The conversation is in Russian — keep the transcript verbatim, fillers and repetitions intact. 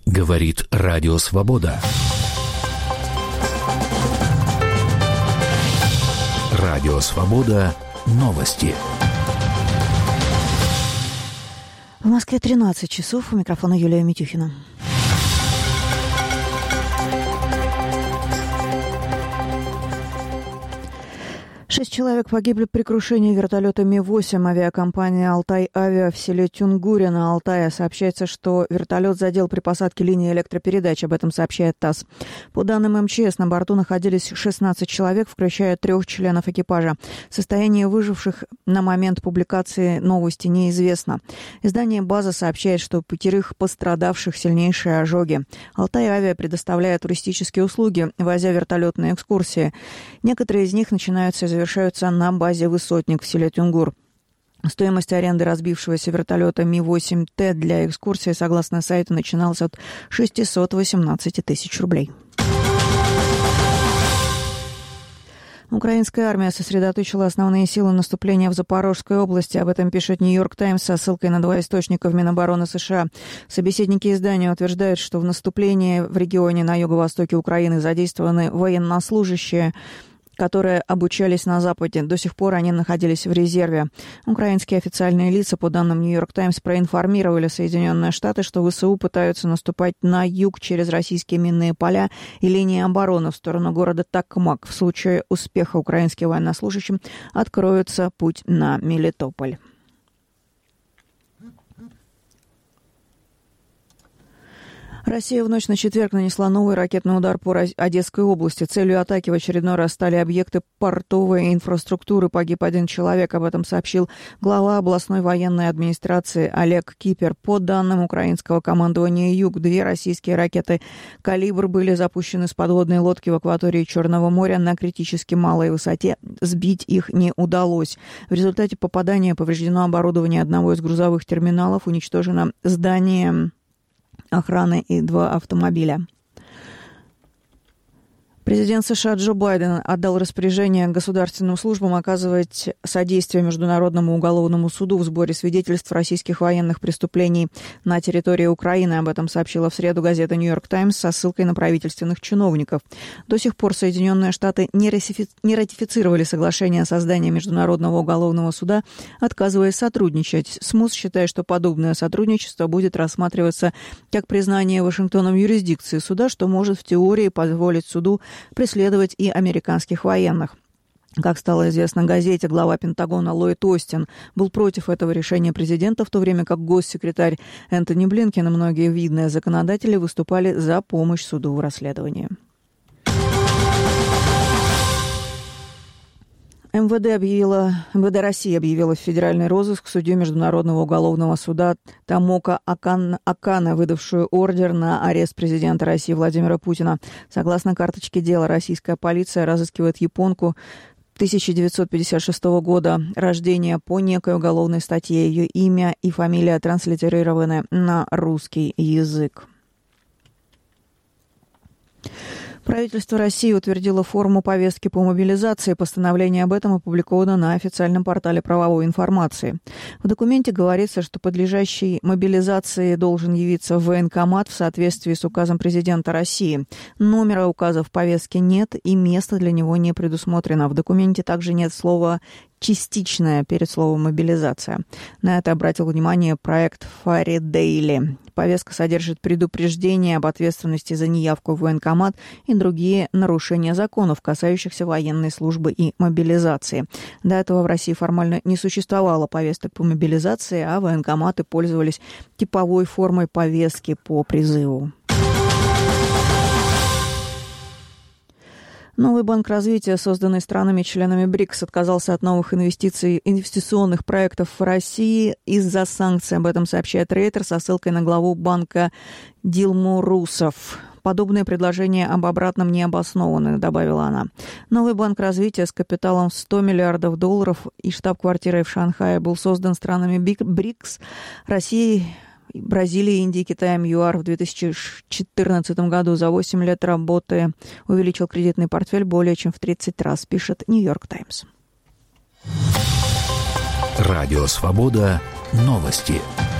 Говорит Радио Свобода. Радио Свобода. Новости. В Москве тринадцать часов. У микрофона Юлия Митюхина. Шесть человек погибли при крушении вертолета Ми восемь авиакомпании «Алтай-Авиа» в селе Тюнгуре на Алтае. Сообщается, что вертолет задел при посадке линии электропередач. Об этом сообщает ТАСС. По данным эм че эс, на борту находились шестнадцать человек, включая трех членов экипажа. Состояние выживших на момент публикации новости неизвестно. Издание «База» сообщает, что у пятерых пострадавших сильнейшие ожоги. «Алтай-Авиа» предоставляет туристические услуги, возя вертолетные экскурсии. Некоторые из них начинаются и завершаются на базе «Высотник» в селе Тюнгур. Стоимость аренды разбившегося вертолета Ми восемь Т для экскурсии, согласно сайту, начиналась от шестьсот восемнадцать тысяч рублей. Украинская армия сосредоточила основные силы наступления в Запорожской области. Об этом пишет «Нью-Йорк Таймс» со ссылкой на два источника в Минобороны США. Собеседники издания утверждают, что в наступлении в регионе на юго-востоке Украины задействованы военнослужащие, которые обучались на Западе. До сих пор они находились в резерве. Украинские официальные лица, по данным «Нью-Йорк Таймс», проинформировали Соединенные Штаты, что ВСУ пытаются наступать на юг через российские минные поля и линии обороны в сторону города Токмак. В случае успеха украинским военнослужащим откроется путь на Мелитополь. Россия в ночь на четверг нанесла новый ракетный удар по Одесской области. Целью атаки в очередной раз стали объекты портовой инфраструктуры. Погиб один человек. Об этом сообщил глава областной военной администрации Олег Кипер. По данным украинского командования «Юг», две российские ракеты «Калибр» были запущены с подводной лодки в акватории Черного моря на критически малой высоте. Сбить их не удалось. В результате попадания повреждено оборудование одного из грузовых терминалов, уничтожено здание охраны и два автомобиля. Президент США Джо Байден отдал распоряжение государственным службам оказывать содействие Международному уголовному суду в сборе свидетельств российских военных преступлений на территории Украины. Об этом сообщила в среду газета «Нью-Йорк Таймс» со ссылкой на правительственных чиновников. До сих пор Соединенные Штаты не ратифицировали соглашение о создании Международного уголовного суда, отказываясь сотрудничать. СМУС считает, что подобное сотрудничество будет рассматриваться как признание Вашингтоном юрисдикции суда, что может в теории позволить суду преследовать и американских военных. Как стало известно газете, глава Пентагона Ллойд Остин был против этого решения президента, в то время как госсекретарь Энтони Блинкен и многие видные законодатели выступали за помощь суду в расследовании. МВД, объявила, МВД России объявила в федеральный розыск судью Международного уголовного суда Томоко Акан, Акана, выдавшую ордер на арест президента России Владимира Путина. Согласно карточке дела, российская полиция разыскивает японку тысяча девятьсот пятьдесят шестого года рождения по некой уголовной статье. Ее имя и фамилия транслитерированы на русский язык. Правительство России утвердило форму повестки по мобилизации. Постановление об этом опубликовано на официальном портале правовой информации. В документе говорится, что подлежащий мобилизации должен явиться в военкомат в соответствии с указом президента России. Номера указа в повестке нет и место для него не предусмотрено. В документе также нет слова «частичная» перед словом «мобилизация». На это обратил внимание проект Фари Дейли. Повестка содержит предупреждение об ответственности за неявку в военкомат и другие нарушения законов, касающихся военной службы и мобилизации. До этого в России формально не существовало повесток по мобилизации, а военкоматы пользовались типовой формой повестки по призыву. Новый банк развития, созданный странами-членами БРИКС, отказался от новых инвестиций, инвестиционных проектов в России из-за санкций. Об этом сообщает Рейтер со ссылкой на главу банка Дилму Русов. Подобные предложения об обратном не обоснованы, добавила она. Новый банк развития с капиталом в сто миллиардов долларов и штаб-квартирой в Шанхае был создан странами БРИКС, Россией, Бразилии, Индии, Китаем, ЮАР в две тысячи четырнадцатом году. За восемь лет работы увеличил кредитный портфель более чем в тридцать раз, пишет «Нью-Йорк Таймс». Радио «Свобода». Новости.